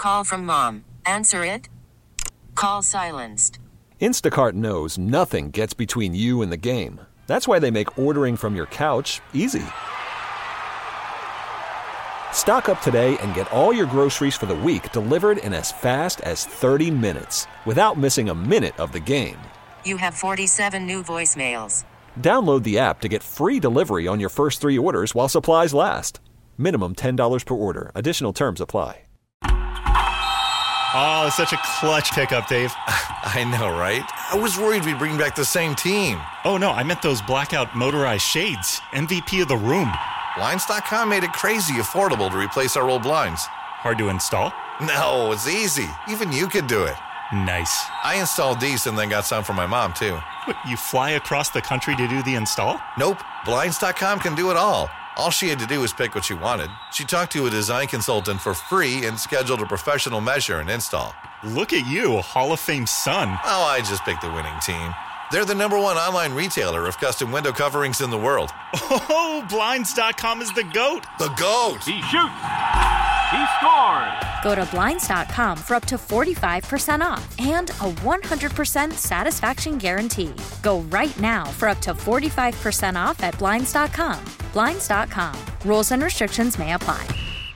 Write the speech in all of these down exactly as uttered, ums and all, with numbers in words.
Call from mom. Answer it. Call silenced. Instacart knows nothing gets between you and the game. That's why they make ordering from your couch easy. Stock up today and get all your groceries for the week delivered in as fast as thirty minutes without missing a minute of the game. You have forty-seven new voicemails. Download the app to get free delivery on your first three orders while supplies last. Minimum ten dollars per order. Additional terms apply. Oh, such a clutch pickup, Dave. I know, right? I was worried we'd bring back the same team. Oh, no, I meant those blackout motorized shades. M V P of the room. Blinds dot com made it crazy affordable to replace our old blinds. Hard to install? No, it's easy. Even you could do it. Nice. I installed these and then got some for my mom, too. What, you fly across the country to do the install? Nope. Blinds dot com can do it all. All she had to do was pick what she wanted. She talked to a design consultant for free and scheduled a professional measure and install. Look at you, Hall of Fame son. Oh, I just picked the winning team. They're the number one online retailer of custom window coverings in the world. Oh, Blinds dot com is the GOAT. The GOAT. He shoots. He scores. Go to Blinds dot com for up to forty-five percent off and a one hundred percent satisfaction guarantee. Go right now for up to forty-five percent off at Blinds dot com. Blinds dot com. Rules and restrictions may apply.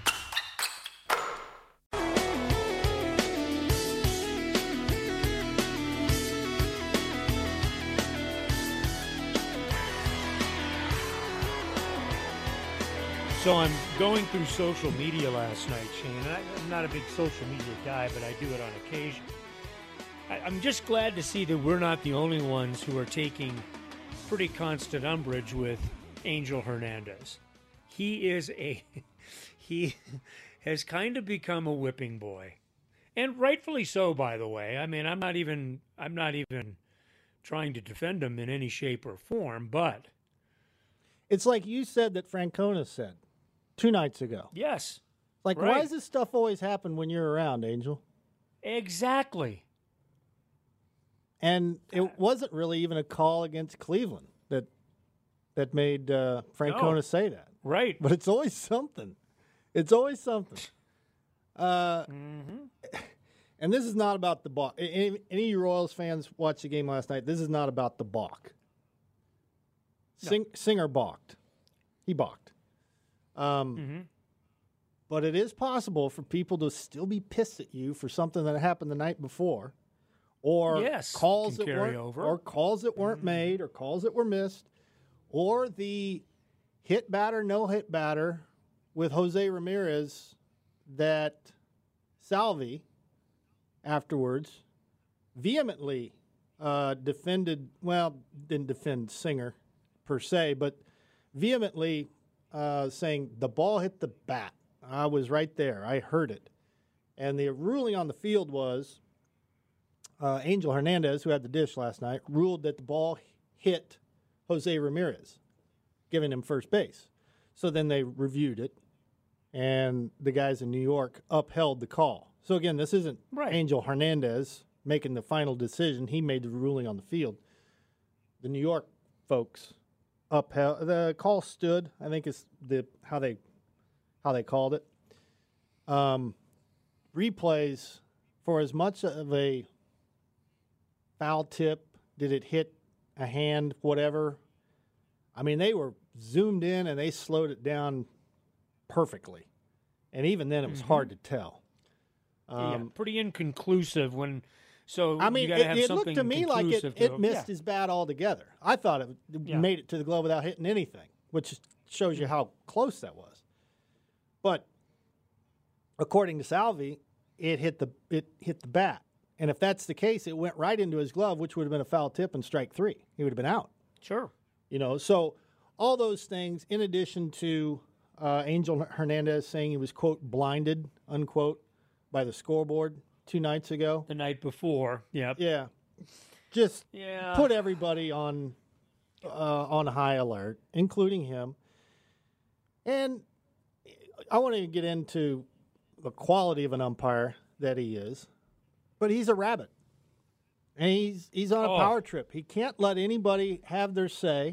So I'm going through social media last night, Shane, and I, I'm not a big social media guy, but I do it on occasion. I, I'm just glad to see that we're not the only ones who are taking pretty constant umbrage with Angel Hernandez. He is a, he has kind of become a whipping boy, and rightfully so, by the way. I mean, I'm not even, I'm not even trying to defend him in any shape or form, but it's like you said that Francona said two nights ago. Yes. Like, right. Why does this stuff always happen when you're around, Angel? Exactly. And it wasn't really even a call against Cleveland that that made uh, Francona no. say that. Right. But it's always something. It's always something. Uh, mm-hmm. And this is not about the balk. Any, any of you Royals fans watched the game last night, this is not about the balk. Sing, no. Singer balked. He balked. Um, mm-hmm. But it is possible for people to still be pissed at you for something that happened the night before, or yes, calls that carry weren't, over. or calls that weren't mm-hmm. made, or calls that were missed, or the hit batter, no hit batter with Jose Ramirez that Salvi afterwards vehemently uh, defended. Well, didn't defend Singer per se, but vehemently uh, saying the ball hit the bat. I was right there. I heard it. And the ruling on the field was uh, Angel Hernandez, who had the dish last night, ruled that the ball hit Jose Ramirez, giving him first base. So then they reviewed it, and the guys in New York upheld the call. So again, this isn't right. Angel Hernandez making the final decision. He made the ruling on the field. The New York folks upheld the call. Stood, I think, is the how they how they called it. Um, replays, for as much of a foul tip, did it hit a hand, whatever. I mean, they were zoomed in and they slowed it down perfectly, and even then, it was mm-hmm. hard to tell. Um, yeah, pretty inconclusive when. So I mean, you gotta it, have it looked to me like it, to, it missed yeah. his bat altogether. I thought it yeah. made it to the glove without hitting anything, which shows you how close that was. But according to Salvi, it hit the it hit the bat, and if that's the case, it went right into his glove, which would have been a foul tip and strike three. He would have been out. Sure, you know. So all those things, in addition to uh, Angel Hernandez saying he was quote blinded unquote by the scoreboard two nights ago. The night before, yep. Yeah. Just yeah. put everybody on uh, on high alert, including him. And I want to get into the quality of an umpire that he is, but he's a rabbit. And he's he's on a oh. power trip. He can't let anybody have their say,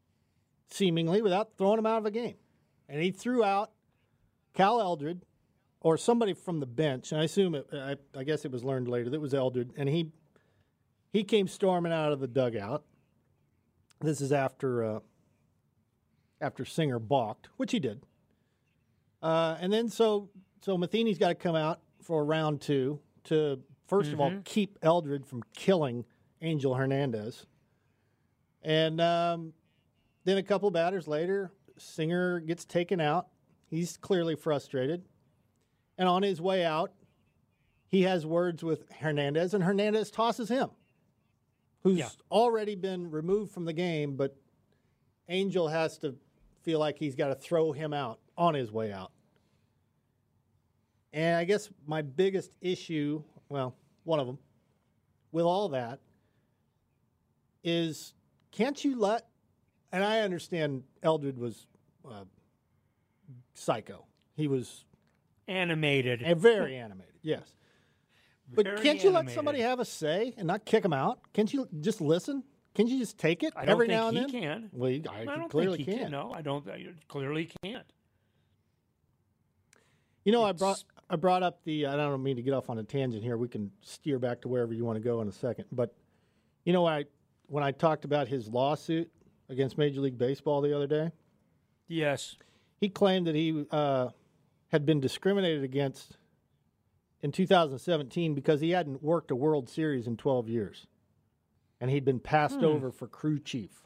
seemingly, without throwing him out of a game. And he threw out Cal Eldred or somebody from the bench, and I assume it, I, I guess it was learned later that it was Eldred, and he he came storming out of the dugout. This is after uh, after Singer balked, which he did, uh, and then so so Matheny's got to come out for round two to first mm-hmm. of all keep Eldred from killing Angel Hernandez, and um, then a couple batters later, Singer gets taken out. He's clearly frustrated. And on his way out, he has words with Hernandez, and Hernandez tosses him, who's yeah. already been removed from the game, but Angel has to feel like he's got to throw him out on his way out. And I guess my biggest issue, well, one of them, with all that is can't you let, and I understand Eldred was uh, psycho. He was animated. And very animated, yes. But Very can't you animated. let somebody have a say and not kick him out? Can't you just listen? Can't you just take it I don't every think now and he then? can. Well, he, I, I don't clearly think he can. can. No, I don't. I clearly can't. You know, It's- I brought I brought up the. I don't mean to get off on a tangent here. We can steer back to wherever you want to go in a second. But you know, I when I talked about his lawsuit against Major League Baseball the other day, Yes. he claimed that he uh, had been discriminated against in two thousand seventeen because he hadn't worked a World Series in twelve years, and he'd been passed Hmm. over for crew chief.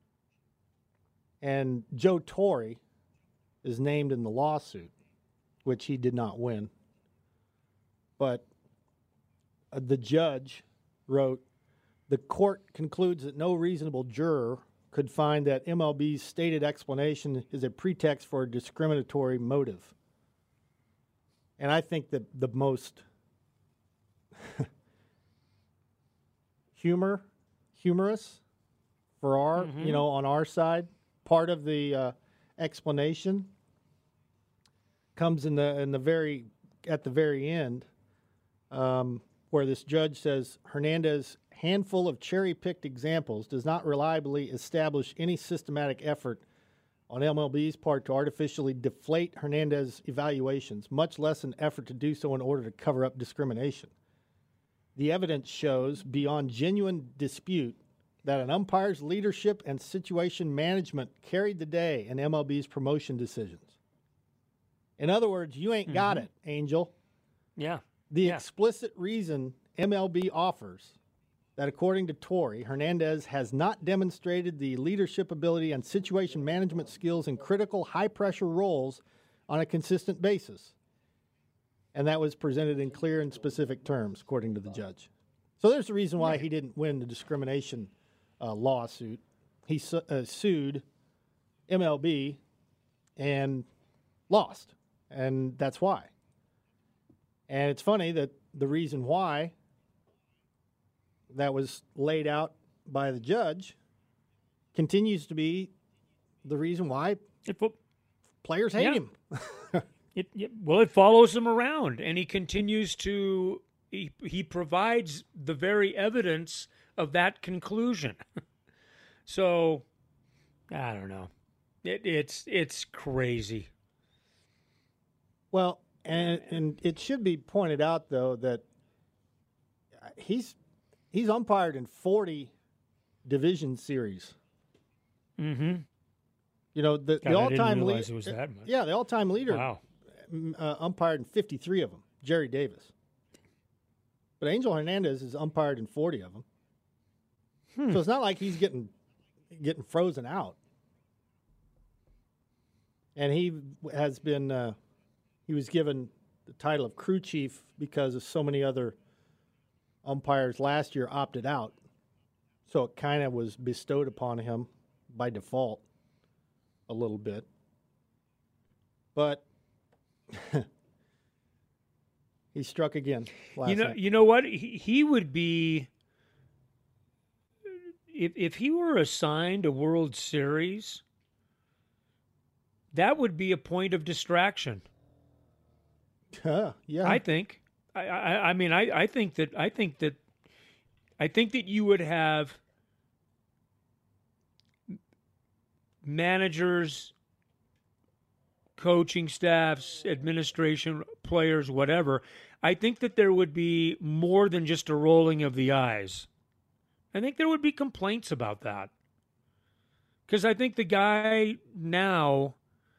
And Joe Torre is named in the lawsuit, which he did not win. But uh, the judge wrote, the court concludes that no reasonable juror could find that M L B's stated explanation is a pretext for a discriminatory motive. And I think that the most humor, humorous for our, Mhm. you know, on our side, part of the uh, explanation comes in the in the very at the very end, um, where this judge says Hernandez handful of cherry-picked examples does not reliably establish any systematic effort on M L B's part to artificially deflate Hernandez's evaluations, much less an effort to do so in order to cover up discrimination. The evidence shows, beyond genuine dispute, that an umpire's leadership and situation management carried the day in M L B's promotion decisions. In other words, you ain't got Mhm. it, Angel. Yeah. The Yeah. explicit reason M L B offers that, according to Torre, Hernandez has not demonstrated the leadership ability and situation management skills in critical high-pressure roles on a consistent basis. And that was presented in clear and specific terms, according to the judge. So there's the reason why he didn't win the discrimination uh, lawsuit. He su- uh, sued M L B and lost, and that's why. And it's funny that the reason why that was laid out by the judge continues to be the reason why It, fo- players hate Yeah. him. it, it, well, it follows him around, and he continues to. He, he provides the very evidence of that conclusion. So, I don't know. It, it's it's crazy. Well, and and it should be pointed out though that he's he's umpired in forty division series. Mm-hmm. You know, the, God, the I didn't all-time realize leader. it was that much. Yeah, the all-time leader Wow. uh, umpired in fifty-three of them, Jerry Davis. But Angel Hernandez is umpired in forty of them. Hmm. So it's not like he's getting getting frozen out. And he has been uh, he was given the title of crew chief because of so many other umpires last year opted out. So it kind of was bestowed upon him by default a little bit. But he struck again last You know, night. you know what? He, he would be if if he were assigned a World Series. That would be a point of distraction. Uh, yeah. I think. I, I, I mean, I, I think that I think that I think that you would have managers, coaching staffs, administration, players, whatever, I think that there would be more than just a rolling of the eyes. I think there would be complaints about that. Because I think the guy now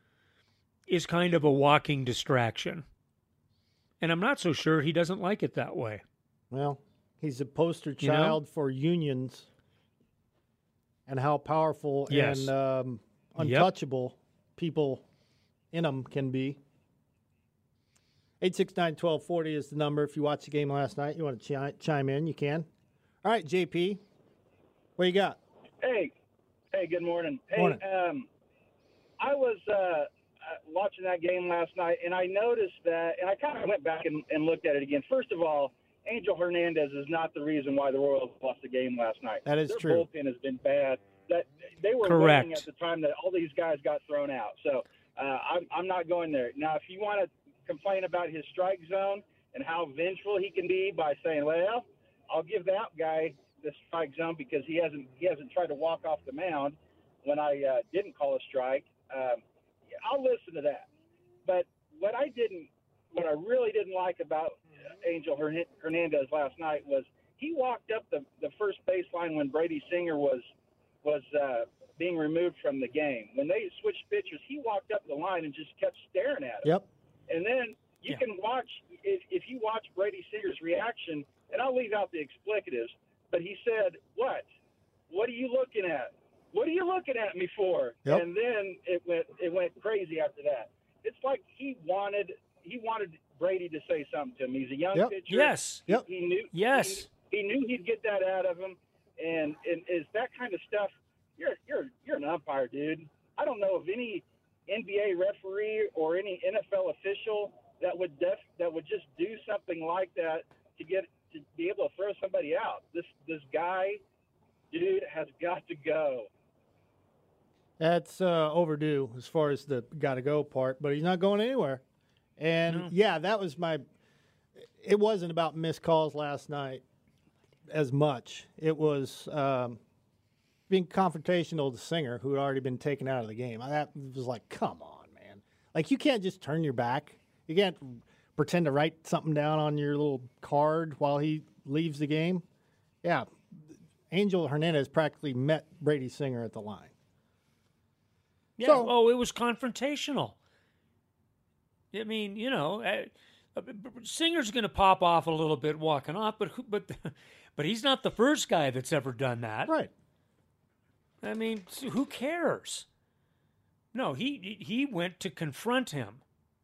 is kind of a walking distraction. And I'm not so sure he doesn't like it that way. Well, he's a poster You know? child for unions and how powerful Yes. and um, Yep. untouchable people in them can be. eight six nine, one two four zero is the number. If you watched the game last night, you want to chi- chime in, you can. All right, J P, what you got? Hey, hey, good morning. Hey, Morning. um, I was uh, uh, watching that game last night, and I noticed that, and I kind of went back and, and looked at it again. First of all, Angel Hernandez is not the reason why the Royals lost the game last night. That is Their true. bullpen has been bad. That they were Correct. waiting at the time that all these guys got thrown out. So uh, I'm, I'm not going there. Now, if you want to complain about his strike zone and how vengeful he can be by saying, "Well, I'll give that guy the strike zone because he hasn't he hasn't tried to walk off the mound when I uh, didn't call a strike," um, I'll listen to that. But what I didn't, what I really didn't like about Angel Hernandez last night was he walked up the, the first baseline when Brady Singer was was uh, being removed from the game. When they switched pitchers, he walked up the line and just kept staring at him. Yep. And then you Yeah. can watch, if, if you watch Brady Singer's reaction, and I'll leave out the explicatives, but he said, "What? What are you looking at? What are you looking at me for?" Yep. And then it went it went crazy after that. It's like he wanted he wanted Brady to say something to him. He's a young Yep. pitcher. Yes. He, Yep. he knew. Yes. He, he knew he'd get that out of him, and and is that kind of stuff. You're you're you're an umpire, dude. I don't know of any N B A referee or any N F L official that would def, that would just do something like that to get to be able to throw somebody out. This this guy, dude, has got to go. That's uh, overdue as far as the got to go part, but he's not going anywhere. And No. yeah, that was my. It wasn't about missed calls last night as much. It was um, being confrontational to Singer, who had already been taken out of the game. That was like, come on, man! Like you can't just turn your back. You can't pretend to write something down on your little card while he leaves the game. Yeah, Angel Hernandez practically met Brady Singer at the line. Yeah. So- oh, it was confrontational. I mean, you know, uh, uh, Singer's going to pop off a little bit walking off, but who- but but he's not the first guy that's ever done that. Right. I mean, so who cares? No, he he went to confront him.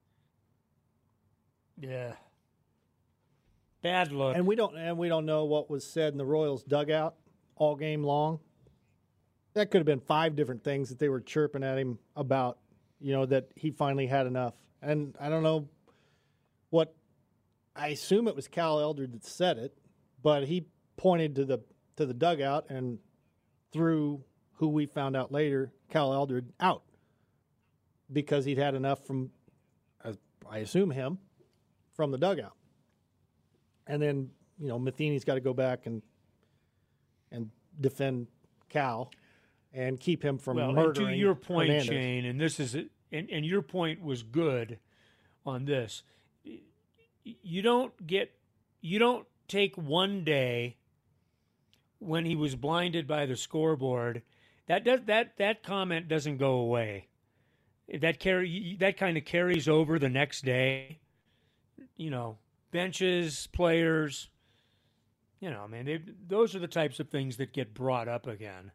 Yeah. Bad look. And we don't and we don't know what was said in the Royals dugout all game long. That could have been five different things that they were chirping at him about, you know, that he finally had enough. And I don't know what I assume it was Cal Eldred that said it, but he pointed to the to the dugout and threw who we found out later, Cal Eldred, out because he'd had enough from, uh, I assume him, from the dugout. And then, you know, Matheny's got to go back and and defend Cal and keep him from well, and murdering to your point, Hernandez. Shane, and this is and, and your point was good on this. You don't get you don't take one day when he was blinded by the scoreboard. That does that that comment doesn't go away. That carry that kind of carries over the next day. You know, benches, players. You know, man, they, those are the types of things that get brought up again.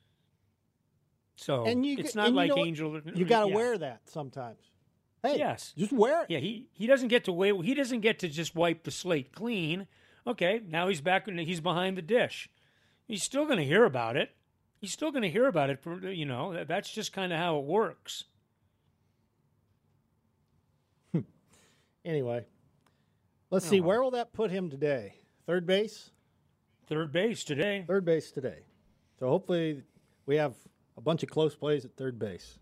So And you, it's g- not and you like know what? Angel. You got to yeah. wear that sometimes. Hey, Yes. just wear it. Yeah, he, he doesn't get to wait. He doesn't get to just wipe the slate clean. Okay, now he's back and he's behind the dish. He's still going to hear about it. He's still going to hear about it. For you know, that- that's just kind of how it works. Anyway, let's Oh, see. well. Where will that put him today? Third base? Third base today. Third base today. So hopefully we have a bunch of close plays at third base.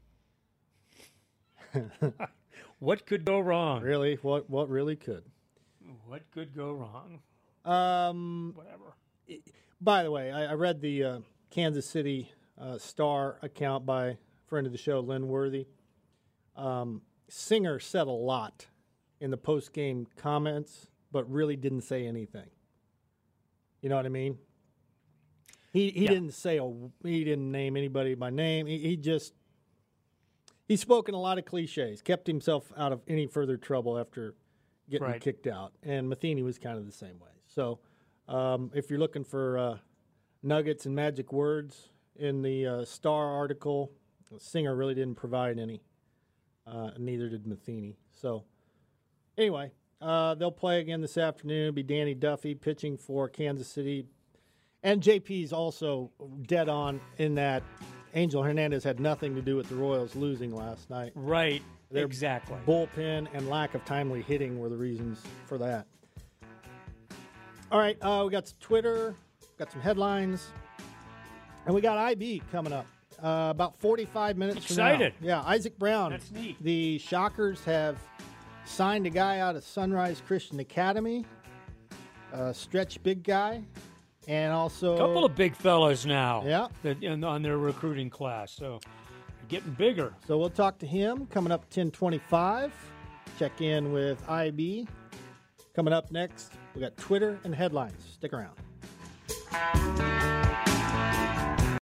What could go wrong? Really? What what really could? What could go wrong? Um, Whatever. by the way, I, I read the uh, Kansas City uh, Star account by friend of the show, Lynn Worthy. Um, Singer said a lot in the post-game comments, but really didn't say anything. You know what I mean? He he Yeah. didn't say a, he didn't name anybody by name. He, he just he spoke in a lot of cliches, kept himself out of any further trouble after getting Right. kicked out. And Matheny was kind of the same way. So um, if you're looking for uh, nuggets and magic words in the uh, Star article, Singer really didn't provide any. Uh, neither did Matheny. So anyway, uh, they'll play again this afternoon. It'll be Danny Duffy pitching for Kansas City. And J P's also dead on in that Angel Hernandez had nothing to do with the Royals losing last night. Right, Their exactly. Bullpen and lack of timely hitting were the reasons for that. All right, uh, we got some Twitter, got some headlines, and we got I B coming up uh, about forty-five minutes Excited. from now. Yeah, Isaac Brown. That's neat. The Shockers have signed a guy out of Sunrise Christian Academy, a stretch big guy. And also A couple of big fellas now. Yeah. That in, on their recruiting class. So getting bigger. So we'll talk to him coming up ten twenty-five. Check in with I B. Coming up next, we got Twitter and headlines. Stick around.